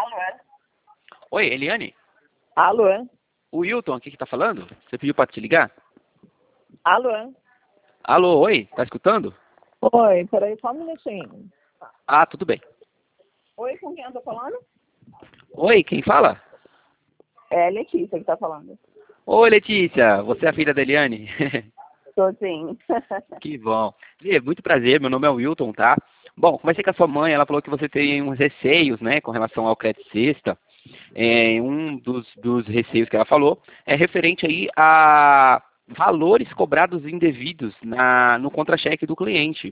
Oi, Eliane? Alô? O Wilton aqui que tá falando? Você pediu pra te ligar? Alô? Alô, oi? Tá escutando? Oi, peraí só um minutinho. Ah, tudo bem. Oi, com quem eu tô falando? Oi, quem fala? É Letícia que tá falando. Oi, Letícia. Você é a filha da Eliane? Tô sim. Que bom. Lê, muito prazer, meu nome é Wilton, tá? Bom, conversei com a sua mãe, ela falou que você tem uns receios, né, com relação ao crédito sexta. Um dos receios que ela falou é referente aí a valores cobrados indevidos no contra-cheque do cliente.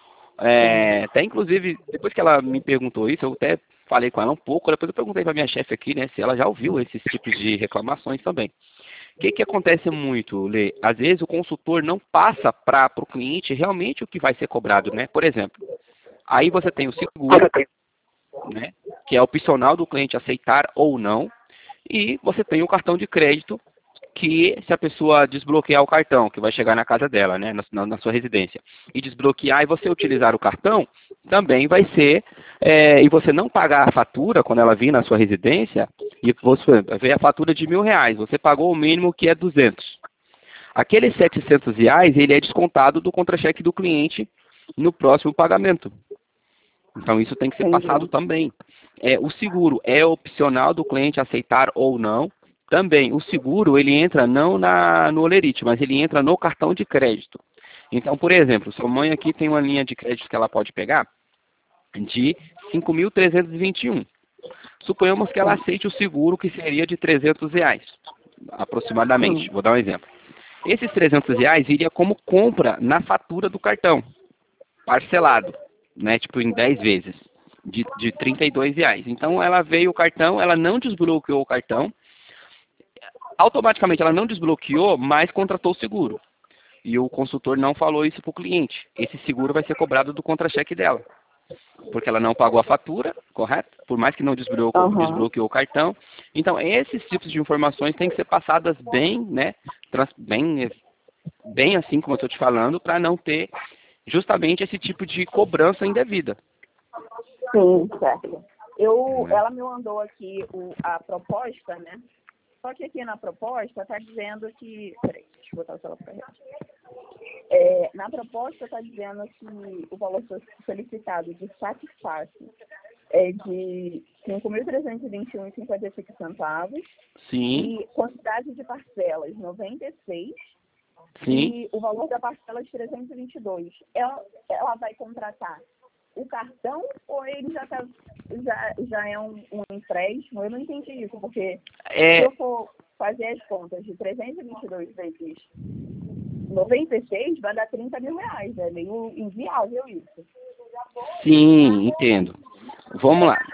Até inclusive, depois que ela me perguntou isso, eu até falei com ela um pouco, depois eu perguntei para minha chefe aqui, né, se ela já ouviu esses tipos de reclamações também. O que acontece muito, Lê? Às vezes o consultor não passa para o cliente realmente o que vai ser cobrado, né? Por exemplo, aí você tem o seguro, né, que é opcional do cliente aceitar ou não, e você tem o cartão de crédito, que se a pessoa desbloquear o cartão, que vai chegar na casa dela, né, na sua residência, e desbloquear e você utilizar o cartão, também vai ser, e você não pagar a fatura quando ela vir na sua residência, e você vê a fatura de R$ 1.000, você pagou o mínimo que é 200. Aqueles R$ 700, ele é descontado do contra-cheque do cliente no próximo pagamento. Então isso tem que ser passado também. O seguro é opcional do cliente aceitar ou não. Também, o seguro, ele entra não no Olerite, mas ele entra no cartão de crédito. Então, por exemplo, sua mãe aqui tem uma linha de crédito que ela pode pegar de 5.321. Suponhamos que ela aceite o seguro, que seria de R$ 300, aproximadamente. Vou dar um exemplo. Esses R$ 300 iria como compra na fatura do cartão, parcelado, né, tipo em 10 vezes, de R$ 32. Então, ela veio o cartão, ela não desbloqueou o cartão, automaticamente ela não desbloqueou, mas contratou o seguro. E o consultor não falou isso para o cliente. Esse seguro vai ser cobrado do contra-cheque dela. Porque ela não pagou a fatura, correto? Por mais que não desbloqueou o cartão. Então, esses tipos de informações têm que ser passadas bem, né? Bem assim como eu estou te falando, para não ter justamente esse tipo de cobrança indevida. Sim, certo. Ela me mandou aqui a proposta, né? Só que aqui na proposta está dizendo que... Peraí, deixa eu botar o celular para rede. Na proposta está dizendo que o valor solicitado de saque fácil é de R$ 5.321,56. Sim. E quantidade de parcelas, 96. Sim. E o valor da parcela de 322. Ela vai contratar o cartão ou ele já é um empréstimo? Eu não entendi isso, porque se eu for fazer as contas de 322 vezes 96, vai dar R$ 30.000. É meio inviável isso. Sim, entendo. Vamos lá.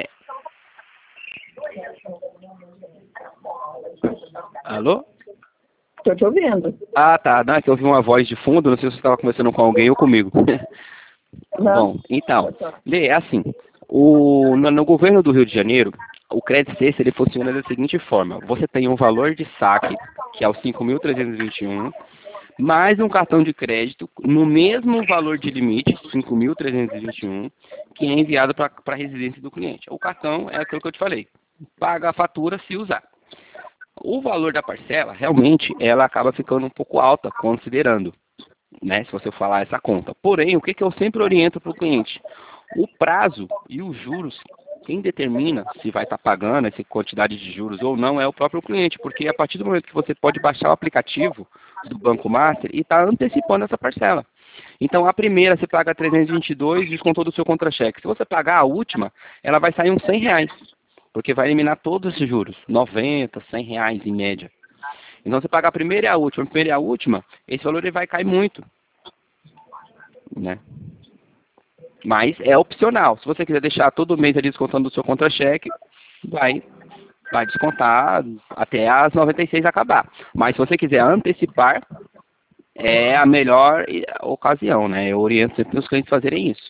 Alô? Estou te ouvindo. Ah, tá. Não, é que eu ouvi uma voz de fundo, não sei se você estava conversando com alguém ou comigo. Não. Bom, então, Lê, é assim, no governo do Rio de Janeiro, o crédito sexta, ele funciona da seguinte forma: você tem um valor de saque, que é o 5.321, mais um cartão de crédito no mesmo valor de limite, 5.321, que é enviado para a residência do cliente. O cartão é aquilo que eu te falei, paga a fatura se usar. O valor da parcela, realmente, ela acaba ficando um pouco alta, considerando, né, se você falar essa conta. Porém, o que eu sempre oriento para o cliente? O prazo e os juros, quem determina se vai estar pagando essa quantidade de juros ou não é o próprio cliente, porque a partir do momento que você pode baixar o aplicativo do Banco Master e está antecipando essa parcela. Então, a primeira você paga 322, descontou do seu contra-cheque. Se você pagar a última, ela vai sair uns R$ 100, porque vai eliminar todos esses juros, 90, R$ 100 em média. Então, você paga a primeira e a última, esse valor ele vai cair muito, né? Mas é opcional. Se você quiser deixar todo mês ali descontando do seu contra-cheque, vai descontar até as 96 acabar. Mas se você quiser antecipar, é a melhor ocasião, né? Eu oriento sempre os clientes a fazerem isso.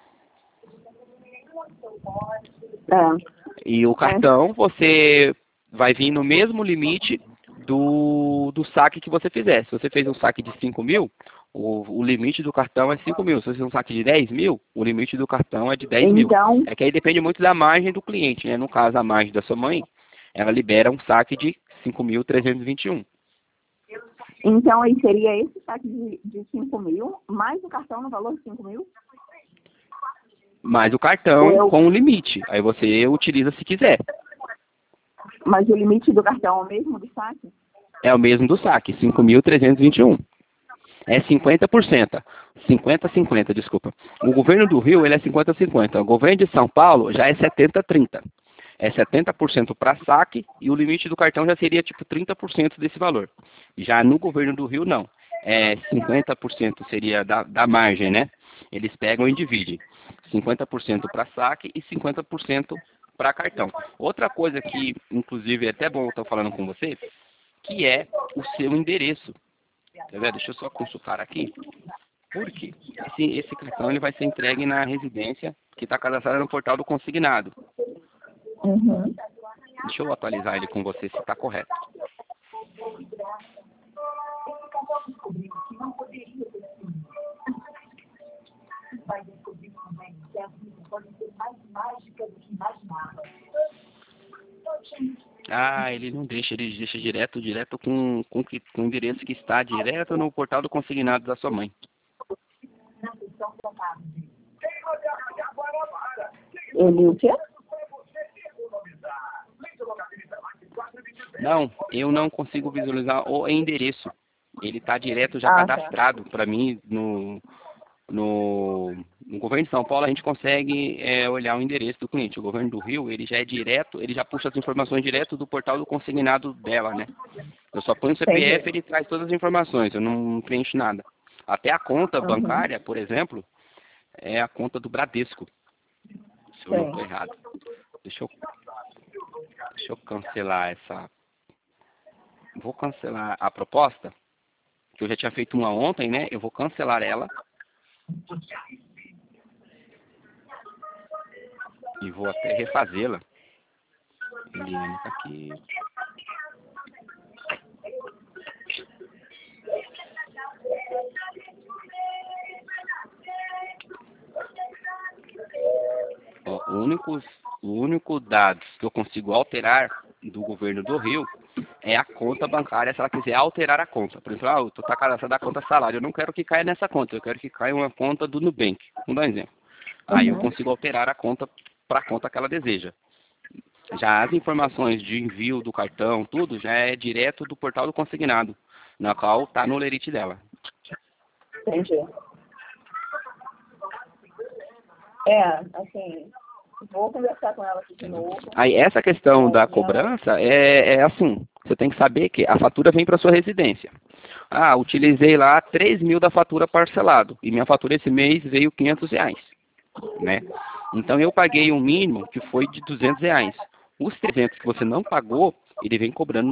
E o cartão, você vai vir no mesmo limite do saque que você fizer. Se você fez um saque de 5.000, O limite do cartão é 5 mil. Se você tem um saque de 10 mil, o limite do cartão é de 10 mil. É que aí depende muito da margem do cliente, né? No caso, a margem da sua mãe, ela libera um saque de 5.321. Então, aí seria esse saque de 5 mil, mais o cartão no valor de 5 mil? Mais o cartão com o limite. Aí você utiliza se quiser. Mas o limite do cartão é o mesmo do saque? É o mesmo do saque, 5.321. É 50%. 50-50, desculpa. O governo do Rio, ele é 50-50. O governo de São Paulo já é 70-30. É 70% para saque e o limite do cartão já seria tipo 30% desse valor. Já no governo do Rio, não. É 50% seria da margem, né? Eles pegam e dividem. 50% para saque e 50% para cartão. Outra coisa que, inclusive, é até bom eu estar falando com você, que é o seu endereço. Tá vendo? Deixa eu só consultar aqui. Por quê? Esse cartão ele vai ser entregue na residência que está cadastrada no portal do consignado. Uhum. Deixa eu atualizar ele com você se está correto. Ah, ele não deixa, ele deixa direto com o endereço que está direto no portal do consignado da sua mãe. Ele o quê? Não, eu não consigo visualizar o endereço. Ele está direto já cadastrado. Para mim, no governo de São Paulo, a gente consegue olhar o endereço do cliente. O governo do Rio, ele já é direto, ele já puxa as informações direto do portal do consignado dela, né? Eu só ponho o CPF, ele traz todas as informações, eu não preencho nada. Até a conta bancária, por exemplo, é a conta do Bradesco. Se eu não estou errado. Deixa eu cancelar essa... Vou cancelar a proposta, que eu já tinha feito uma ontem, né? Eu vou cancelar ela. E vou até refazê-la. Eliane tá aqui. Ó, o único dados que eu consigo alterar do governo do Rio é a conta bancária, se ela quiser alterar a conta. Por exemplo, tu tá cadastrado a conta salário, eu não quero que caia nessa conta, eu quero que caia uma conta do Nubank. Vamos dar um exemplo. Aí eu consigo alterar a conta para a conta que ela deseja. Já as informações de envio do cartão, tudo, já é direto do portal do consignado, na qual está no lerite dela. Entendi. Assim, vou conversar com ela aqui de novo. Aí essa questão da cobrança é assim, você tem que saber que a fatura vem para sua residência. Ah, utilizei lá 3 mil da fatura parcelado, e minha fatura esse mês veio R$500, né? Então eu paguei um mínimo que foi de R$200. Os 300 que você não pagou, ele vem cobrando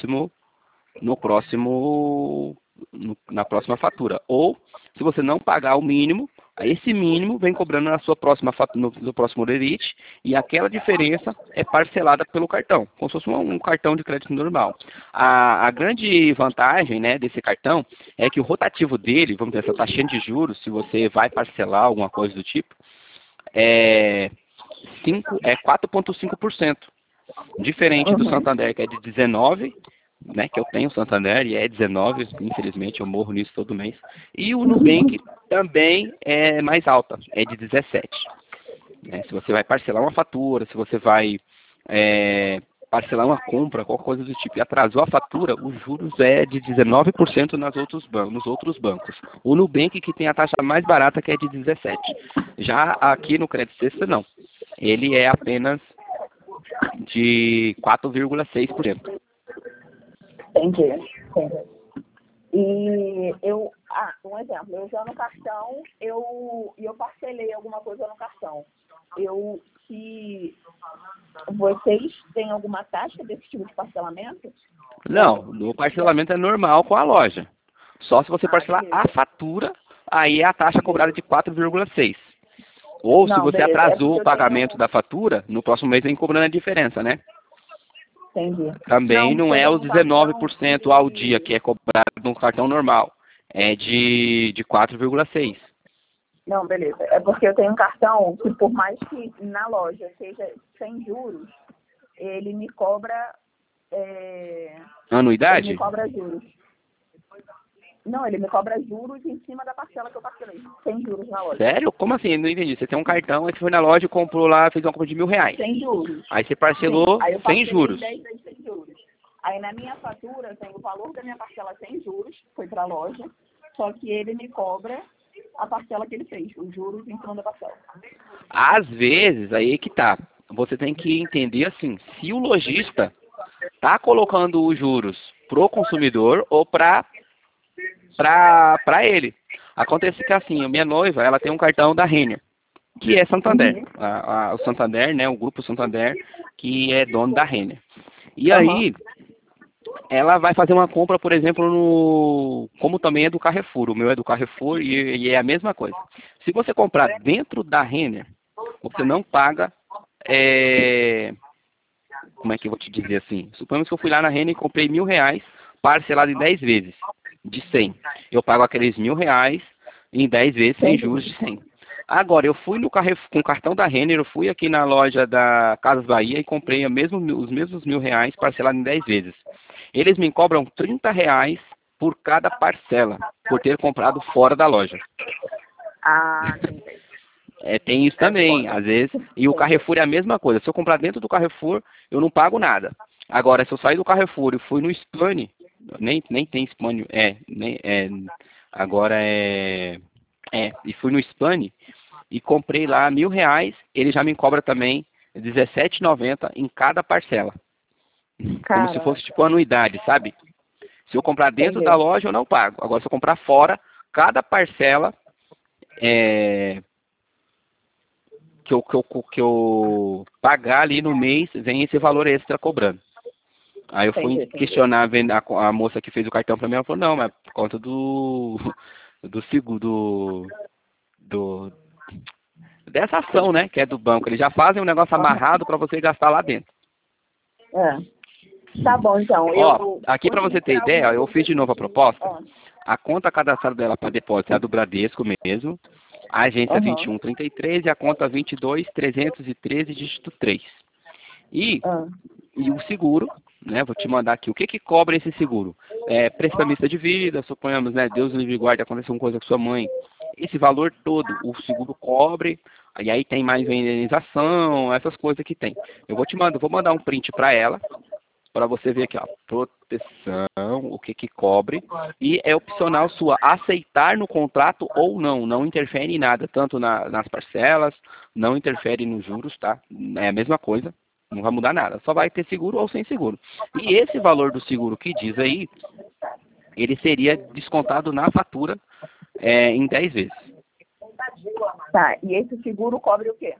na próxima fatura. Ou, se você não pagar o mínimo, esse mínimo vem cobrando na sua próxima fatura, no próximo lerite, e aquela diferença é parcelada pelo cartão, como se fosse um cartão de crédito normal. A grande vantagem, né, desse cartão é que o rotativo dele, vamos dizer, essa taxinha de juros, se você vai parcelar alguma coisa do tipo, é 4,5%. Diferente do Santander, que é de 19%, né, que eu tenho o Santander e é 19, infelizmente eu morro nisso todo mês. E o Nubank também é mais alta, é de 17. Se você vai parcelar uma fatura, se você vai parcelar uma compra, qualquer coisa do tipo, e atrasou a fatura, os juros é de 19% nos outros bancos. O Nubank que tem a taxa mais barata, que é de 17. Já aqui no Crédito Sexta, não. Ele é apenas de 4,6%. Entendi. E um exemplo, eu usando o cartão, eu parcelei alguma coisa no cartão. Se vocês têm alguma taxa desse tipo de parcelamento? Não, o parcelamento é normal com a loja. Só se você parcelar a fatura, aí é a taxa cobrada de 4,6%. Ou se você atrasou o pagamento da fatura, no próximo mês vem cobrando a diferença, né? Entendi. Também não é os 19% ao dia que é cobrado no cartão normal. é de 4,6. Não, beleza. É porque eu tenho um cartão que, por mais que na loja seja sem juros, ele me cobra... Anuidade? Ele me cobra juros. Não, ele me cobra juros em cima da parcela que eu parcelei. Sem juros na loja. Sério? Como assim? Não entendi. Você tem um cartão, aí você foi na loja e comprou lá, fez uma compra de R$1.000. Sem juros. Aí você parcelou Aí eu sem juros. 10 vezes sem juros. Aí na minha fatura tem o valor da minha parcela sem juros, foi para a loja, só que ele me cobra a parcela que ele fez, os juros em cima da parcela. Às vezes, aí que tá. Você tem que entender assim, se o lojista tá colocando os juros pro consumidor ou para ele. Acontece que assim, a minha noiva, ela tem um cartão da Renner, que é Santander. O Santander, né, o grupo Santander, que é dono da Renner. E aí, ela vai fazer uma compra, por exemplo, como também é do Carrefour. O meu é do Carrefour e é a mesma coisa. Se você comprar dentro da Renner, você não paga, como é que eu vou te dizer assim? Suponhamos que eu fui lá na Renner e comprei R$1.000, parcelado em 10 vezes, de 100. Eu pago aqueles R$1.000 em 10 vezes, sem juros de 100. Agora, eu fui no Carrefour, com o cartão da Renner, eu fui aqui na loja da Casas Bahia e comprei os mesmos R$1.000, parcelado em 10 vezes. Eles me cobram R$30 por cada parcela, por ter comprado fora da loja. Ah, entendi. Tem isso também, às vezes. E o Carrefour é a mesma coisa. Se eu comprar dentro do Carrefour, eu não pago nada. Agora, se eu sair do Carrefour e fui no Spani, nem tem Spani, agora e fui no Spani e comprei lá R$1.000, ele já me cobra também R$17,90 em cada parcela. Como se fosse tipo anuidade, sabe? Se eu comprar dentro da loja, eu não pago. Agora, se eu comprar fora, cada parcela que eu pagar ali no mês, vem esse valor extra cobrando. Aí eu fui questionar a moça que fez o cartão para mim, ela falou, não, mas por conta do seguro, dessa ação, né, que é do banco. Eles já fazem um negócio amarrado para você gastar lá dentro. Tá bom, então. Aqui para você ter ideia, eu fiz de novo a proposta. A conta cadastrada dela para depósito é a do Bradesco mesmo. A agência 2133 e a conta 22313, dígito 3. E o seguro, né? Vou te mandar aqui. O que cobra esse seguro? Prestamista de vida, suponhamos, né? Deus livre e guarde, aconteceu uma coisa com sua mãe. Esse valor todo, o seguro cobre. E aí tem mais a indenização, essas coisas que tem. Vou mandar um print para ela, para você ver aqui, ó, proteção, o que cobre, e é opcional sua aceitar no contrato ou não interfere em nada, tanto nas parcelas, não interfere nos juros, tá? É a mesma coisa, não vai mudar nada, só vai ter seguro ou sem seguro. E esse valor do seguro que diz aí, ele seria descontado na fatura em 10 vezes. Tá, e esse seguro cobre o quê?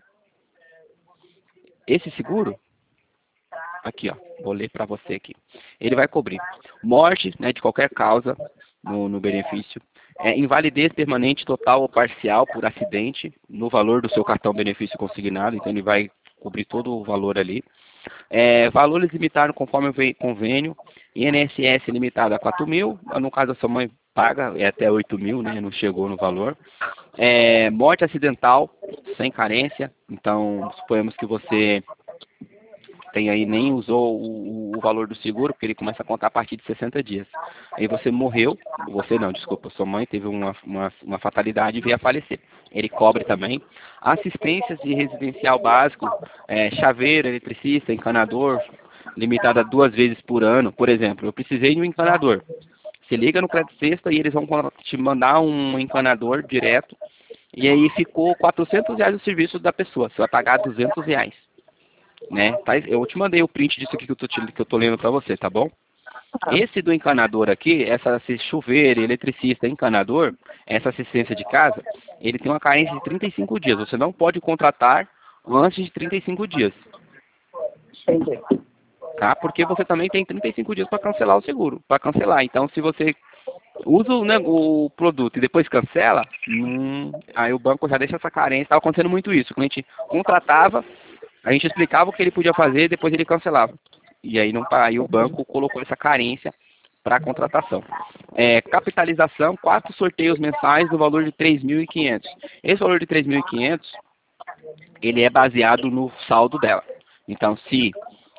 Esse seguro? Aqui, ó, vou ler para você aqui. Ele vai cobrir morte, né, de qualquer causa no benefício, invalidez permanente total ou parcial por acidente no valor do seu cartão benefício consignado, então ele vai cobrir todo o valor ali. Valores limitados conforme o convênio, INSS limitado a 4.000, no caso a sua mãe paga, até 8.000, né, não chegou no valor. Morte acidental, sem carência, então suponhamos que você nem usou o valor do seguro, porque ele começa a contar a partir de 60 dias. Aí você morreu, sua mãe teve uma fatalidade e veio a falecer. Ele cobre também. Assistências de residencial básico, chaveiro, eletricista, encanador, limitada a 2 vezes por ano. Por exemplo, eu precisei de um encanador. Você liga no Crédito Sexta e eles vão te mandar um encanador direto, e aí ficou R$400 o serviço da pessoa, você vai pagar R$200. Né? Eu te mandei o print disso aqui que eu tô lendo para você, tá bom? Esse do encanador aqui, esse chuveiro, eletricista, encanador, essa assistência de casa, ele tem uma carência de 35 dias. Você não pode contratar antes de 35 dias. Entendi. Tá? Porque você também tem 35 dias para cancelar o seguro, para cancelar. Então, se você usa o produto e depois cancela, aí o banco já deixa essa carência. Estava acontecendo muito isso. O cliente contratava, a gente explicava o que ele podia fazer, depois ele cancelava. E aí, aí o banco colocou essa carência para a contratação. Capitalização, 4 sorteios mensais no valor de 3.500. Esse valor de 3.500, ele é baseado no saldo dela. Então, se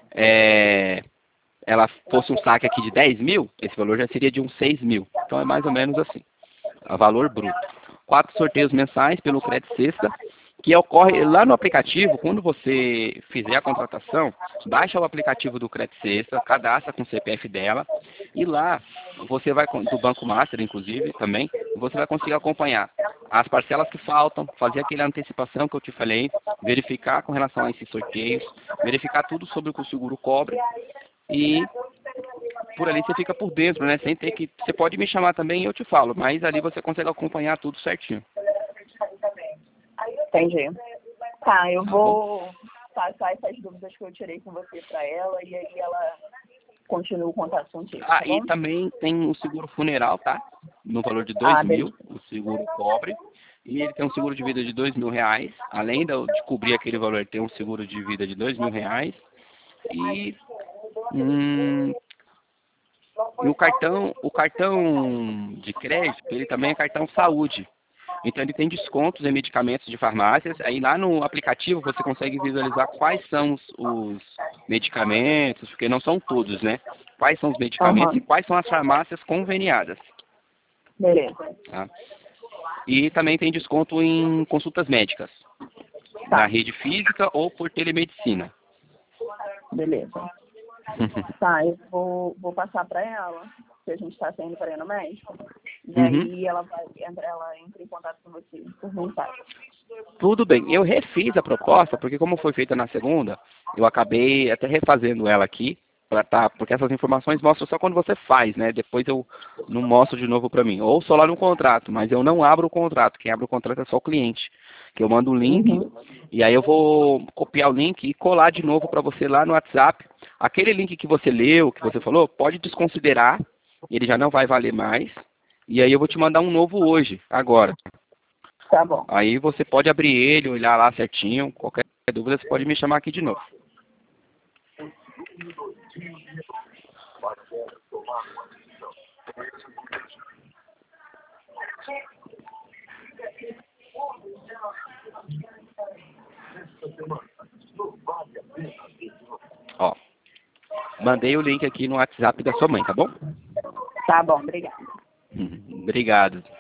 ela fosse um saque aqui de 10 mil, esse valor já seria de uns 6 mil. Então, é mais ou menos assim, o valor bruto. 4 sorteios mensais pelo Crédito Sexta, que ocorre lá no aplicativo. Quando você fizer a contratação, baixa o aplicativo do Crédito Sexta, cadastra com o CPF dela, e lá você vai, do Banco Master inclusive também, você vai conseguir acompanhar as parcelas que faltam, fazer aquela antecipação que eu te falei, verificar com relação a esses sorteios, verificar tudo sobre o que o seguro cobre, e por ali você fica por dentro, né? Sem ter que. Você pode me chamar também e eu te falo, mas ali você consegue acompanhar tudo certinho. Entendi. Tá, eu vou passar essas dúvidas que eu tirei com você para ela e aí ela continua o contato contigo. Tá bom? E também tem o seguro funeral, tá? No valor de 2 mil, o seguro cobre. E ele tem um seguro de vida de 2 mil reais. Além de cobrir aquele valor, ele tem um seguro de vida de 2 mil reais. E o cartão de crédito, ele também é cartão saúde. Então ele tem descontos em medicamentos de farmácias. Aí lá no aplicativo você consegue visualizar quais são os medicamentos, porque não são todos, né? Quais são os medicamentos e quais são as farmácias conveniadas. Beleza. Tá? E também tem desconto em consultas médicas, na rede física ou por telemedicina. Beleza. Tá, eu vou passar para ela, que a gente está saindo para ir no médico. E aí ela entra em contato com você por mensagem. Tudo bem. Eu refiz a proposta, porque como foi feita na segunda, eu acabei até refazendo ela aqui, porque essas informações mostram só quando você faz, né? Depois eu não mostro de novo para mim. Ou só lá no contrato, mas eu não abro o contrato. Quem abre o contrato é só o cliente. Que eu mando o link, e aí eu vou copiar o link e colar de novo para você lá no WhatsApp. Aquele link que você leu, que você falou, pode desconsiderar, ele já não vai valer mais. E aí eu vou te mandar um novo hoje, agora. Tá bom. Aí você pode abrir ele, olhar lá certinho. Qualquer dúvida, você pode me chamar aqui de novo. Ó, mandei o link aqui no WhatsApp da sua mãe, tá bom? Tá bom, obrigada. Obrigado.